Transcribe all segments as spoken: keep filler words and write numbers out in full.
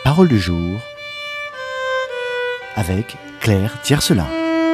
Parole du jour avec Claire Tiercelin.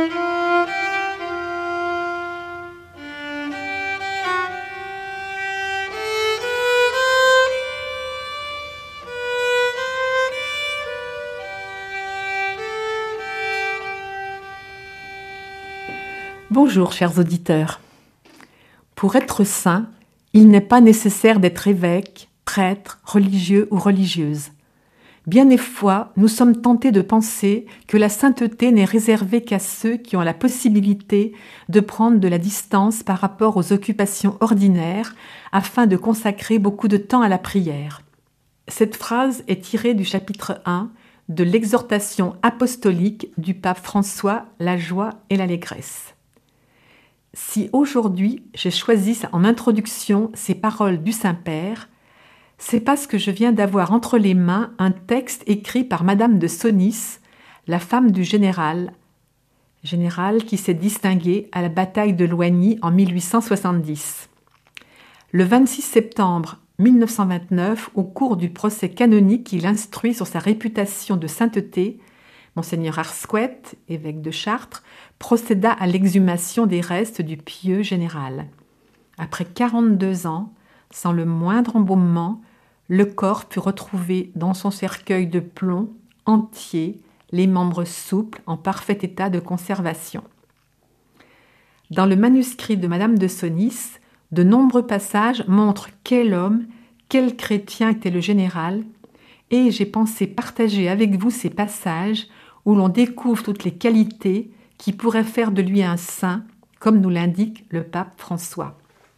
Bonjour chers auditeurs. Pour être saint, il n'est pas nécessaire d'être évêque, prêtre, religieux ou religieuse. Bien des fois, nous sommes tentés de penser que la sainteté n'est réservée qu'à ceux qui ont la possibilité de prendre de la distance par rapport aux occupations ordinaires afin de consacrer beaucoup de temps à la prière. Cette phrase est tirée du chapitre un de l'exhortation apostolique du pape François, La joie et l'allégresse. Si aujourd'hui j'ai choisi en introduction ces paroles du Saint-Père, c'est parce que je viens d'avoir entre les mains un texte écrit par Madame de Senlis, la femme du général, général qui s'est distingué à la bataille de Loigny en mille huit cent soixante-dix. Le vingt-six septembre mille neuf cent vingt-neuf, au cours du procès canonique qu'il instruit sur sa réputation de sainteté, Monseigneur Arsquet, évêque de Chartres, procéda à l'exhumation des restes du pieux général. Après quarante-deux ans, sans le moindre embaumement, le corps fut retrouvé dans son cercueil de plomb, entier, les membres souples, en parfait état de conservation. Dans le manuscrit de Madame de Senlis, de nombreux passages montrent quel homme, quel chrétien était le général, et j'ai pensé partager avec vous ces passages où l'on découvre toutes les qualités qui pourraient faire de lui un saint, comme nous l'indique le pape François.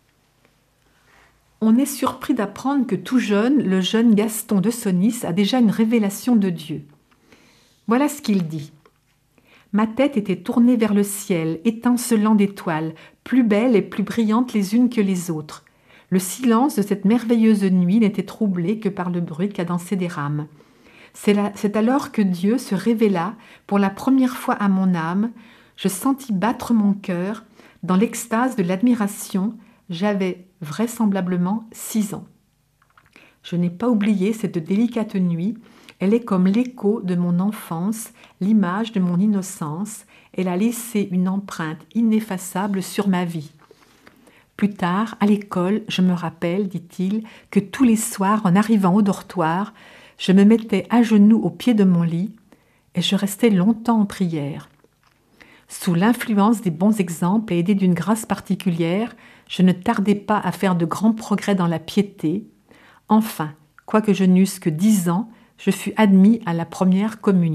On est surpris d'apprendre que tout jeune, le jeune Gaston de Senlis a déjà une révélation de Dieu. Voilà ce qu'il dit. « Ma tête était tournée vers le ciel, étincelant d'étoiles, plus belles et plus brillantes les unes que les autres. Le silence de cette merveilleuse nuit n'était troublé que par le bruit cadencé des rames. C'est, là, c'est alors que Dieu se révéla pour la première fois à mon âme. Je sentis battre mon cœur. Dans l'extase de l'admiration, j'avais vraisemblablement six ans. Je n'ai pas oublié cette délicate nuit. Elle est comme l'écho de mon enfance, l'image de mon innocence. Elle a laissé une empreinte ineffaçable sur ma vie. Plus tard, à l'école, je me rappelle, dit-il, que tous les soirs, en arrivant au dortoir, je me mettais à genoux au pied de mon lit et je restais longtemps en prière. Sous l'influence des bons exemples et aidé d'une grâce particulière, je ne tardais pas à faire de grands progrès dans la piété. Enfin, quoique je n'eusse que dix ans, je fus admis à la première communion. »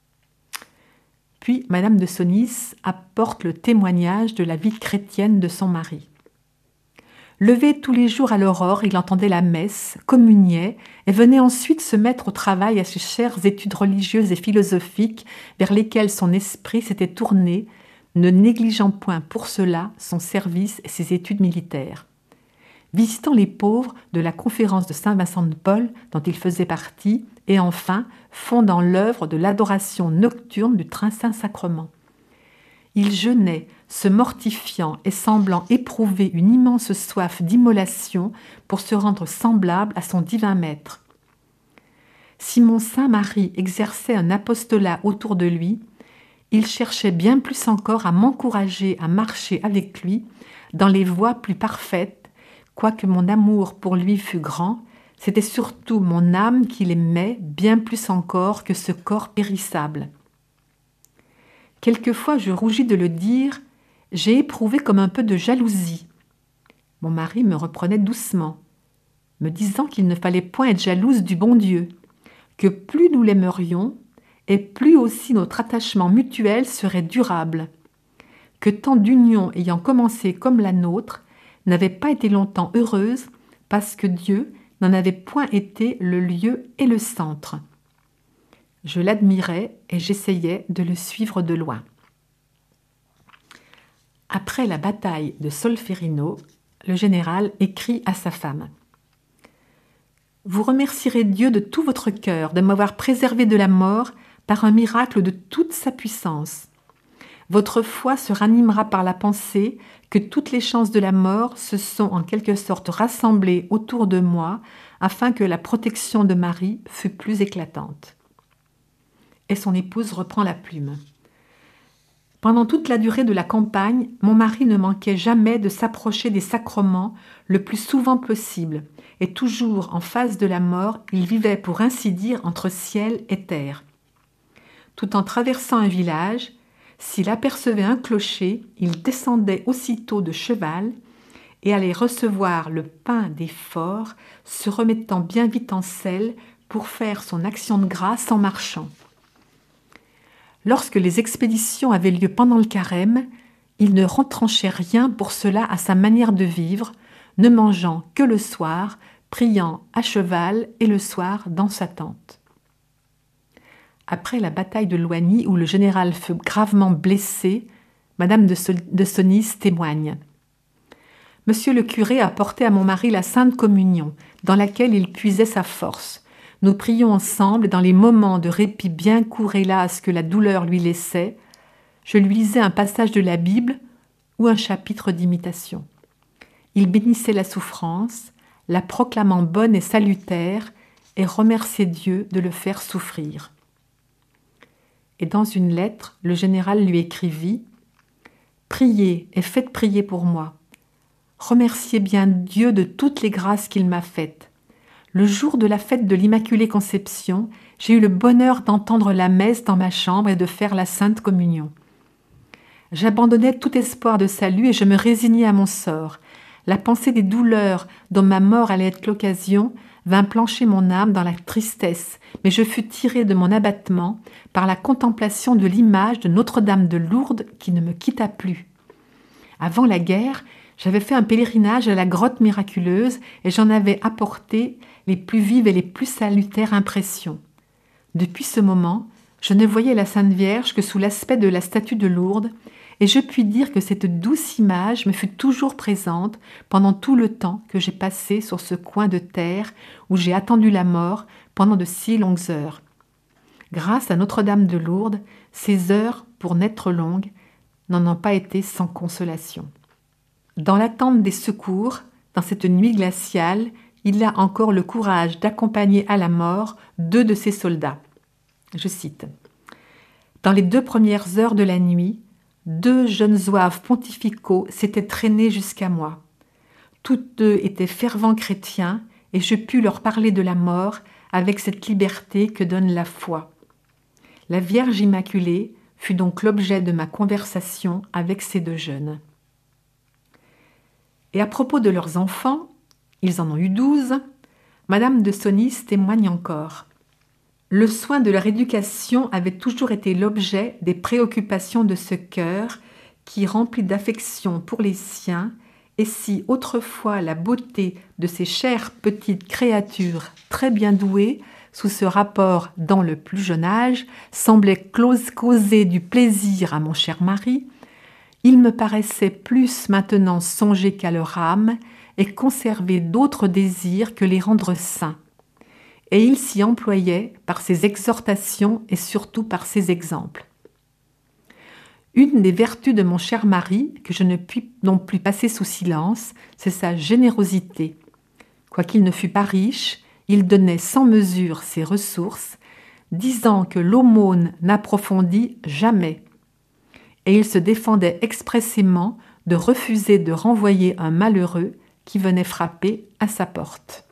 Puis Madame de Senlis apporte le témoignage de la vie chrétienne de son mari. Levé tous les jours à l'aurore, il entendait la messe, communiait et venait ensuite se mettre au travail à ses chères études religieuses et philosophiques vers lesquelles son esprit s'était tourné, ne négligeant point pour cela son service et ses études militaires. Visitant les pauvres de la conférence de Saint-Vincent de Paul, dont il faisait partie, et enfin fondant l'œuvre de l'adoration nocturne du Très Saint-Sacrement. Il jeûnait, se mortifiant et semblant éprouver une immense soif d'immolation pour se rendre semblable à son divin maître. Si mon saint mari exerçait un apostolat autour de lui, il cherchait bien plus encore à m'encourager à marcher avec lui dans les voies plus parfaites. Quoique mon amour pour lui fût grand, c'était surtout mon âme qu'il aimait bien plus encore que ce corps périssable. Quelquefois, je rougis de le dire, j'ai éprouvé comme un peu de jalousie. Mon mari me reprenait doucement, me disant qu'il ne fallait point être jalouse du bon Dieu, que plus nous l'aimerions, et plus aussi notre attachement mutuel serait durable, que tant d'unions ayant commencé comme la nôtre n'avaient pas été longtemps heureuses parce que Dieu n'en avait point été le lieu et le centre. Je l'admirais et j'essayais de le suivre de loin. Après la bataille de Solferino, le général écrit à sa femme « Vous remercierez Dieu de tout votre cœur de m'avoir préservé de la mort par un miracle de toute sa puissance. votre foi se ranimera par la pensée que toutes les chances de la mort se sont en quelque sorte rassemblées autour de moi afin que la protection de Marie fût plus éclatante. » Et son épouse reprend la plume. « Pendant toute la durée de la campagne, mon mari ne manquait jamais de s'approcher des sacrements le plus souvent possible, et toujours en face de la mort, il vivait pour ainsi dire entre ciel et terre. Tout en traversant un village, s'il apercevait un clocher, il descendait aussitôt de cheval et allait recevoir le pain des forts, se remettant bien vite en selle pour faire son action de grâce en marchant. Lorsque les expéditions avaient lieu pendant le carême, il ne retranchait rien pour cela à sa manière de vivre, ne mangeant que le soir, priant à cheval et le soir dans sa tente. Après la bataille de Loigny, où le général fut gravement blessé, Madame de, Sol- de Senlis témoigne. « Monsieur le curé a porté à mon mari la Sainte Communion, dans laquelle il puisait sa force. Nous prions ensemble, et dans les moments de répit bien courts hélas que la douleur lui laissait, je lui lisais un passage de la Bible ou un chapitre d'imitation. Il bénissait la souffrance, la proclamant bonne et salutaire, et remerciait Dieu de le faire souffrir. » Et dans une lettre, le général lui écrivit « Priez et faites prier pour moi. Remerciez bien Dieu de toutes les grâces qu'il m'a faites. Le jour de la fête de l'Immaculée Conception, j'ai eu le bonheur d'entendre la messe dans ma chambre et de faire la Sainte Communion. J'abandonnais tout espoir de salut et je me résignais à mon sort. La pensée des douleurs dont ma mort allait être l'occasion vint plancher mon âme dans la tristesse, mais je fus tiré de mon abattement par la contemplation de l'image de Notre-Dame de Lourdes qui ne me quitta plus. Avant la guerre, j'avais fait un pèlerinage à la grotte miraculeuse et j'en avais apporté les plus vives et les plus salutaires impressions. Depuis ce moment, je ne voyais la Sainte Vierge que sous l'aspect de la statue de Lourdes, et je puis dire que cette douce image me fut toujours présente pendant tout le temps que j'ai passé sur ce coin de terre où j'ai attendu la mort pendant de si longues heures. Grâce à Notre-Dame de Lourdes, ces heures, pour n'être longues, n'en ont pas été sans consolation. Dans l'attente des secours, dans cette nuit glaciale, il a encore le courage d'accompagner à la mort deux de ses soldats. Je cite. « Dans les deux premières heures de la nuit, deux jeunes zouaves pontificaux s'étaient traînés jusqu'à moi. Tous deux étaient fervents chrétiens et je pus leur parler de la mort avec cette liberté que donne la foi. La Vierge Immaculée fut donc l'objet de ma conversation avec ces deux jeunes. » Et à propos de leurs enfants, ils en ont eu douze, Madame de Senlis témoigne encore. Le soin de leur éducation avait toujours été l'objet des préoccupations de ce cœur qui, rempli d'affection pour les siens, et si autrefois la beauté de ces chères petites créatures très bien douées, sous ce rapport dans le plus jeune âge, semblait causer du plaisir à mon cher mari, il me paraissait plus maintenant songer qu'à leur âme et conserver d'autres désirs que les rendre saints. Et il s'y employait par ses exhortations et surtout par ses exemples. Une des vertus de mon cher mari, que je ne puis non plus passer sous silence, c'est sa générosité. Quoiqu'il ne fût pas riche, il donnait sans mesure ses ressources, disant que l'aumône n'approfondit jamais. Et il se défendait expressément de refuser de renvoyer un malheureux qui venait frapper à sa porte.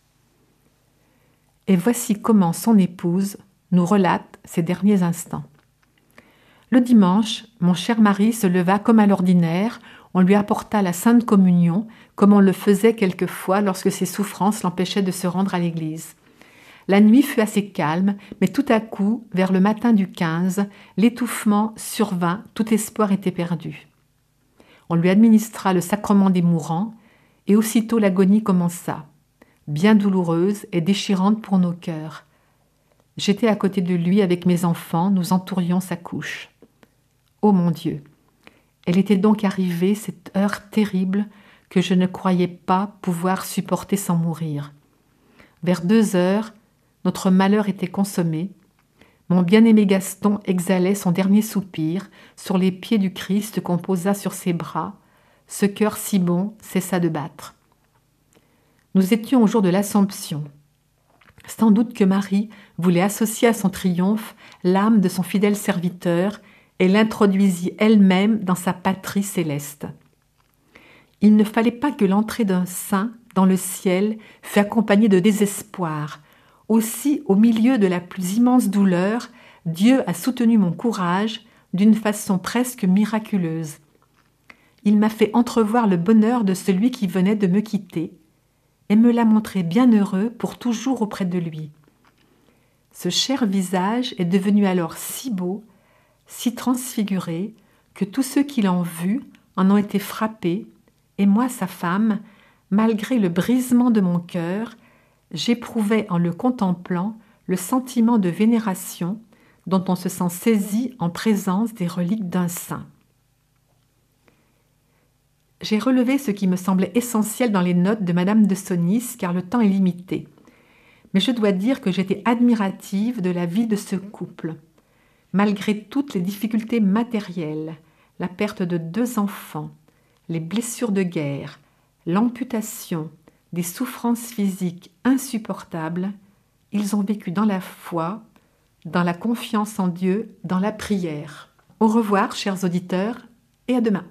Et voici comment son épouse nous relate ces derniers instants. Le dimanche, mon cher mari se leva comme à l'ordinaire, on lui apporta la Sainte Communion, comme on le faisait quelquefois lorsque ses souffrances l'empêchaient de se rendre à l'église. La nuit fut assez calme, mais tout à coup, vers le matin du quinze, l'étouffement survint, tout espoir était perdu. On lui administra le sacrement des mourants, et aussitôt l'agonie commença, bien douloureuse et déchirante pour nos cœurs. J'étais à côté de lui avec mes enfants, nous entourions sa couche. Ô mon Dieu! Elle était donc arrivée, cette heure terrible que je ne croyais pas pouvoir supporter sans mourir. Vers deux heures, notre malheur était consommé. Mon bien-aimé Gaston exhalait son dernier soupir sur les pieds du Christ qu'on posa sur ses bras. Ce cœur si bon cessa de battre. Nous étions au jour de l'Assomption. Sans doute que Marie voulait associer à son triomphe l'âme de son fidèle serviteur et l'introduisit elle-même dans sa patrie céleste. Il ne fallait pas que l'entrée d'un saint dans le ciel fût accompagnée de désespoir. Aussi, au milieu de la plus immense douleur, Dieu a soutenu mon courage d'une façon presque miraculeuse. Il m'a fait entrevoir le bonheur de celui qui venait de me quitter et me l'a montré bien heureux pour toujours auprès de lui. Ce cher visage est devenu alors si beau, si transfiguré, que tous ceux qui l'ont vu en ont été frappés, et moi, sa femme, malgré le brisement de mon cœur, j'éprouvais en le contemplant le sentiment de vénération dont on se sent saisi en présence des reliques d'un saint. J'ai relevé ce qui me semblait essentiel dans les notes de Madame de Senlis, car le temps est limité. Mais je dois dire que j'étais admirative de la vie de ce couple. Malgré toutes les difficultés matérielles, la perte de deux enfants, les blessures de guerre, l'amputation, des souffrances physiques insupportables, ils ont vécu dans la foi, dans la confiance en Dieu, dans la prière. Au revoir, chers auditeurs, et à demain.